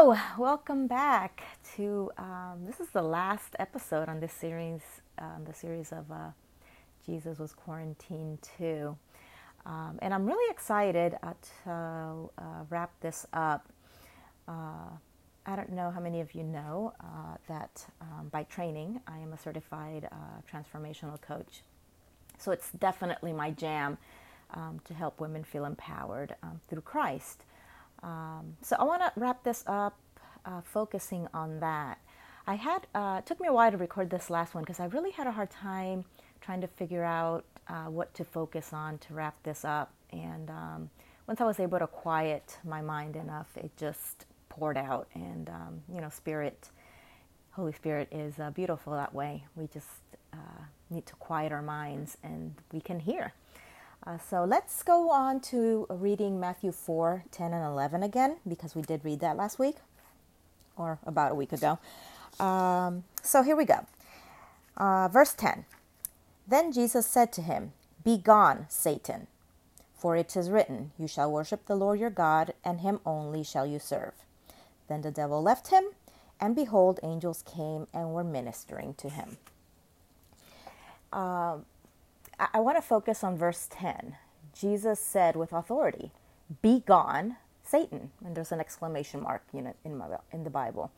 Hello, welcome back to this is the last episode on this series, the series of Jesus Was Quarantined Too. And I'm really excited to wrap this up. I don't know how many of you know that by training, I am a certified transformational coach. So it's definitely my jam to help women feel empowered through Christ. So I want to wrap this up focusing on that. It took me a while to record this last one because I really had a hard time trying to figure out what to focus on to wrap this up. And once I was able to quiet my mind enough, it just poured out. And, Holy Spirit is beautiful that way. We just need to quiet our minds and we can hear. So let's go on to reading Matthew 4, 10 and 11 again, because we did read that last week, or about a week ago. So here we go. Verse 10. Then Jesus said to him, "Be gone, Satan, for it is written, you shall worship the Lord your God, and him only shall you serve." Then the devil left him, and behold, angels came and were ministering to him. I want to focus on verse 10. Jesus said with authority, "Be gone, Satan." And there's an exclamation mark, in the Bible.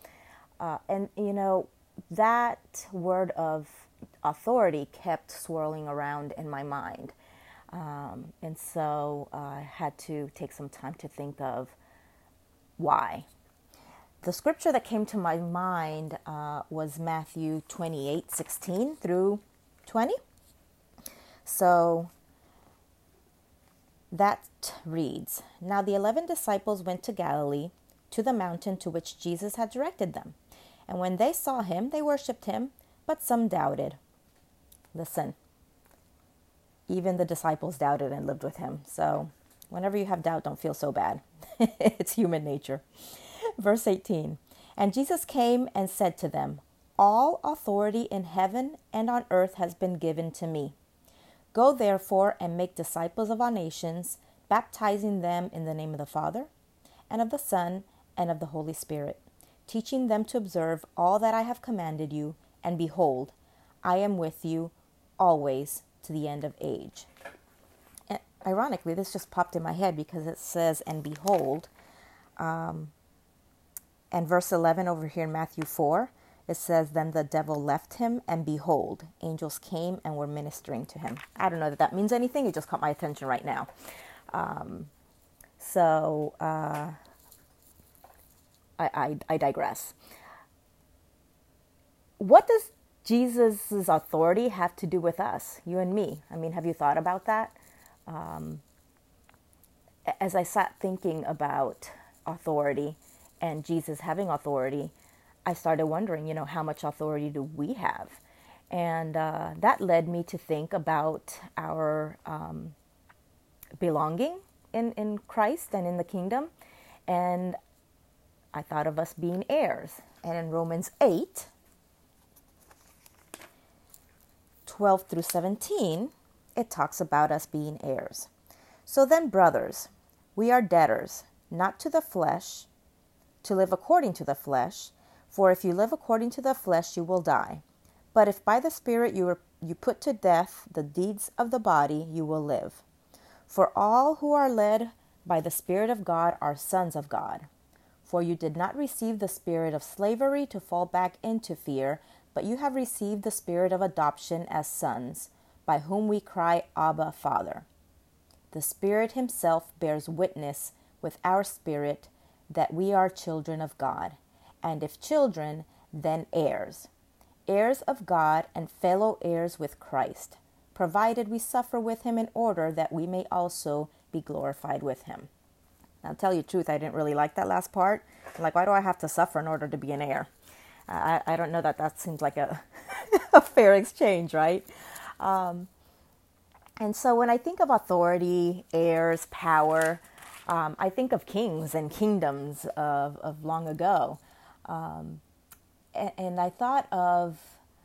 That word of authority kept swirling around in my mind. And so I had to take some time to think of why. The scripture that came to my mind was Matthew 28, 16 through 20. So that reads, "Now the 11 disciples went to Galilee, to the mountain to which Jesus had directed them. And when they saw him, they worshipped him, but some doubted." Listen, even the disciples doubted and lived with him. So whenever you have doubt, don't feel so bad. It's human nature. Verse 18, "And Jesus came and said to them, 'All authority in heaven and on earth has been given to me. Go therefore and make disciples of all nations, baptizing them in the name of the Father, and of the Son, and of the Holy Spirit, teaching them to observe all that I have commanded you, and behold, I am with you always to the end of age.'" And ironically, this just popped in my head because it says, "and behold," and verse 11 over here in Matthew 4, it says, "Then the devil left him, and behold, angels came and were ministering to him." I don't know that means anything. It just caught my attention right now. I digress. What does Jesus' authority have to do with us, you and me? I mean, have you thought about that? As I sat thinking about authority and Jesus having authority, I started wondering, how much authority do we have? And that led me to think about our belonging in Christ and in the kingdom. And I thought of us being heirs. And in Romans 8, 12 through 17, it talks about us being heirs. "So then, brothers, we are debtors, not to the flesh, to live according to the flesh. For if you live according to the flesh, you will die. But if by the Spirit you put to death the deeds of the body, you will live. For all who are led by the Spirit of God are sons of God. For you did not receive the spirit of slavery to fall back into fear, but you have received the spirit of adoption as sons, by whom we cry, Abba, Father. The Spirit himself bears witness with our spirit that we are children of God. And if children, then heirs, heirs of God and fellow heirs with Christ, provided we suffer with him in order that we may also be glorified with him." Now, to tell you the truth, I didn't really like that last part. Like, why do I have to suffer in order to be an heir? I don't know that seems like a, a fair exchange, right? And so when I think of authority, heirs, power, I think of kings and kingdoms of long ago. And I thought of,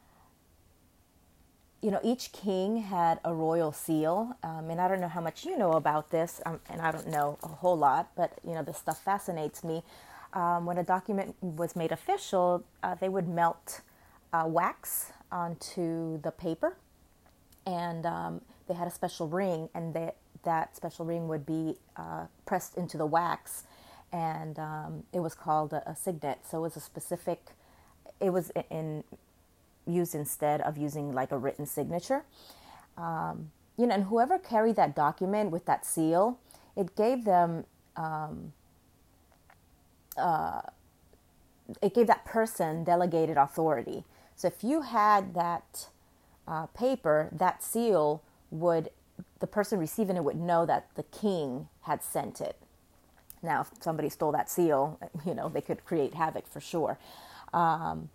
each king had a royal seal. And I don't know how much you know about this, and I don't know a whole lot, but, this stuff fascinates me. when a document was made official, they would melt wax onto the paper, and they had a special ring, and that special ring would be pressed into the wax, and it was called a signet. So it was a specific, it was used instead of using like a written signature. And whoever carried that document with that seal, it gave them, it gave that person delegated authority. So if you had that paper, that seal the person receiving it would know that the king had sent it. Now, if somebody stole that seal, they could create havoc for sure. And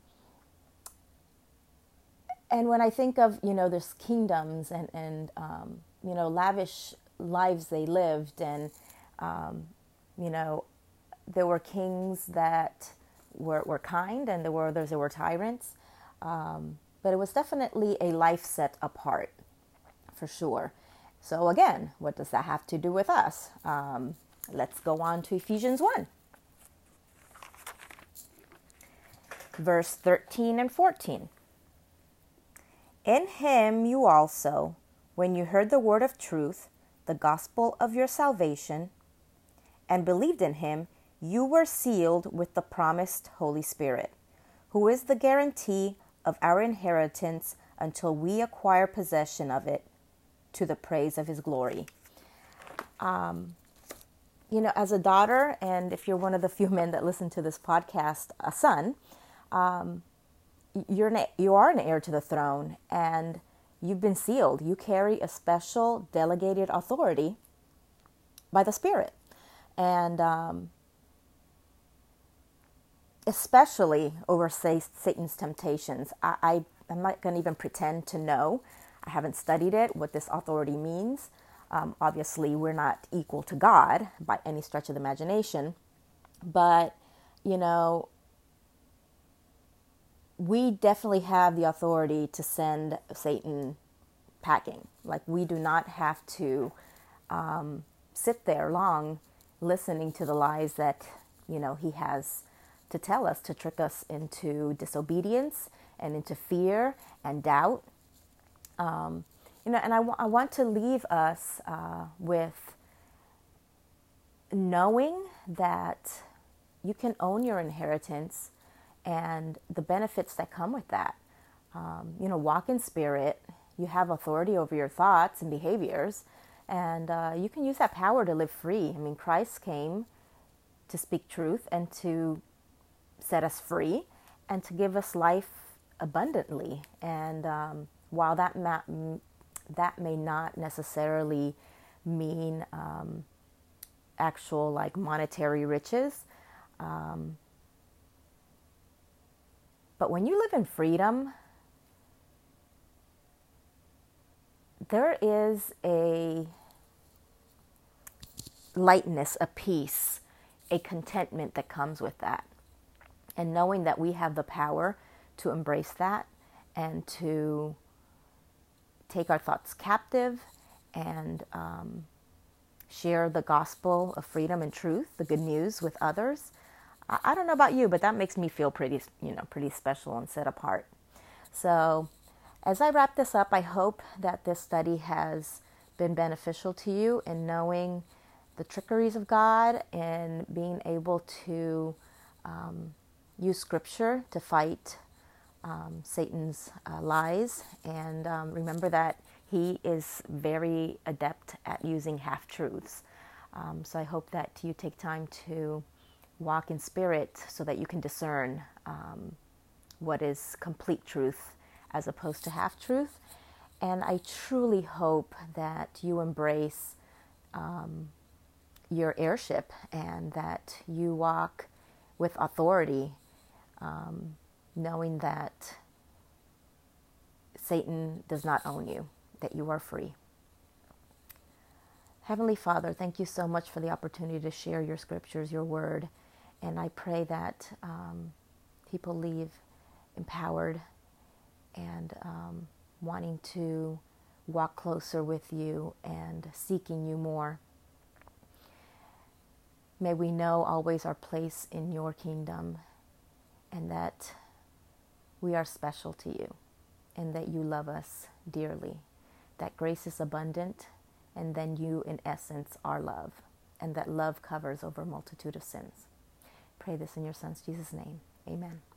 when I think of, there's kingdoms and lavish lives they lived, and, there were kings that were kind, and there were others that were tyrants. But it was definitely a life set apart, for sure. So again, what does that have to do with us? Let's go on to Ephesians 1. Verse 13 and 14. In him you also, when you heard the word of truth, the gospel of your salvation, and believed in him, you were sealed with the promised Holy Spirit, who is the guarantee of our inheritance until we acquire possession of it, to the praise of his glory. As a daughter, and if you're one of the few men that listen to this podcast, a son, you are an heir to the throne, and you've been sealed. You carry a special delegated authority by the Spirit. And especially over, say, Satan's temptations. I'm not going to even pretend to know. I haven't studied it, what this authority means. Obviously, we're not equal to God by any stretch of the imagination. But, we definitely have the authority to send Satan packing. Like, we do not have to sit there long listening to the lies that, he has to tell us, to trick us into disobedience and into fear and doubt. And I want to leave us with knowing that you can own your inheritance and the benefits that come with that. Walk in spirit. You have authority over your thoughts and behaviors, and you can use that power to live free. I mean, Christ came to speak truth and to set us free and to give us life abundantly. And while that may not necessarily mean actual like monetary riches, but when you live in freedom, there is a lightness, a peace, a contentment that comes with that. And knowing that we have the power to embrace that and to take our thoughts captive and share the gospel of freedom and truth, the good news, with others. I don't know about you, but that makes me feel pretty special and set apart. So as I wrap this up, I hope that this study has been beneficial to you in knowing the trickeries of God and being able to use Scripture to fight Satan's lies. And remember that he is very adept at using half-truths. So I hope that you take time to walk in spirit so that you can discern what is complete truth as opposed to half-truth. And I truly hope that you embrace your heirship and that you walk with authority, knowing that Satan does not own you, that you are free. Heavenly Father, thank you so much for the opportunity to share your scriptures, your word. And I pray that people leave empowered and wanting to walk closer with you and seeking you more. May we know always our place in your kingdom, and that we are special to you, and that you love us dearly, that grace is abundant, and then you, in essence, are love, and that love covers over a multitude of sins. Pray this in your Son's Jesus' name. Amen.